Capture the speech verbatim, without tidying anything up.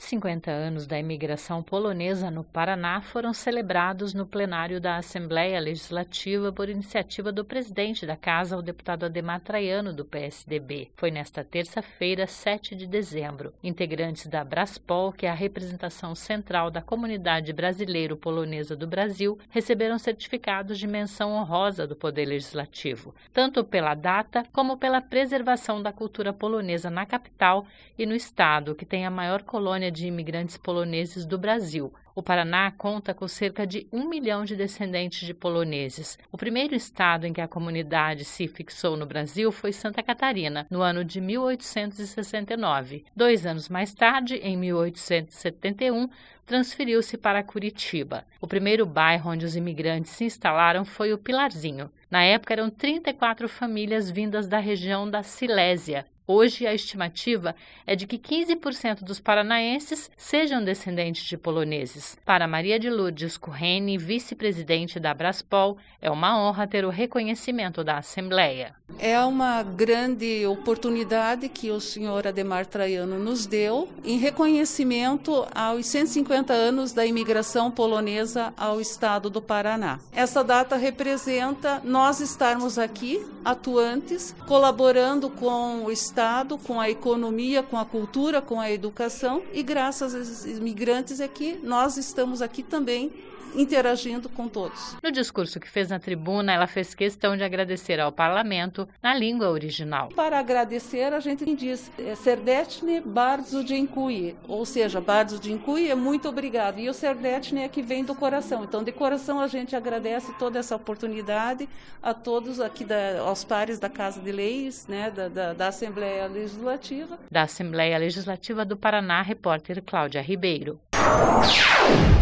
e cinquenta anos da imigração polonesa no Paraná foram celebrados no plenário da Assembleia Legislativa por iniciativa do presidente da Casa, o deputado Adhemar Traiano, do P S D B. Foi nesta terça-feira, sete de dezembro. Integrantes da Braspol, que é a representação central da comunidade brasileiro-polonesa do Brasil, receberam certificados de menção honrosa do Poder Legislativo, tanto pela data como pela preservação da cultura polonesa na capital e no estado, que tem a maior colônia de imigrantes poloneses do Brasil. O Paraná conta com cerca de um milhão de descendentes de poloneses. O primeiro estado em que a comunidade se fixou no Brasil foi Santa Catarina, no ano de mil oitocentos e sessenta e nove. Dois anos mais tarde, em mil oitocentos e setenta e um, transferiu-se para Curitiba. O primeiro bairro onde os imigrantes se instalaram foi o Pilarzinho. Na época, eram trinta e quatro famílias vindas da região da Silésia. Hoje, a estimativa é de que quinze por cento dos paranaenses sejam descendentes de poloneses. Para Maria de Lourdes Currene, vice-presidente da Braspol, é uma honra ter o reconhecimento da Assembleia. É uma grande oportunidade que o senhor Adhemar Traiano nos deu em reconhecimento aos cento e cinquenta anos da imigração polonesa ao estado do Paraná. Essa data representa nós estarmos aqui, atuantes, colaborando com o estado, com a economia, com a cultura, com a educação, e graças aos imigrantes é que nós estamos aqui também interagindo com todos. No discurso que fez na tribuna, ela fez questão de agradecer ao parlamento na língua original. Para agradecer, a gente diz Serdeczny bardzo dziękuję, ou seja, bardzo dziękuję é muito obrigado, e o Serdeczny é que vem do coração. Então, de coração, a gente agradece toda essa oportunidade a todos aqui, da, aos pares da Casa de Leis, né, da, da, da Assembleia Legislativa. Da Assembleia Legislativa do Paraná, repórter Cláudia Ribeiro.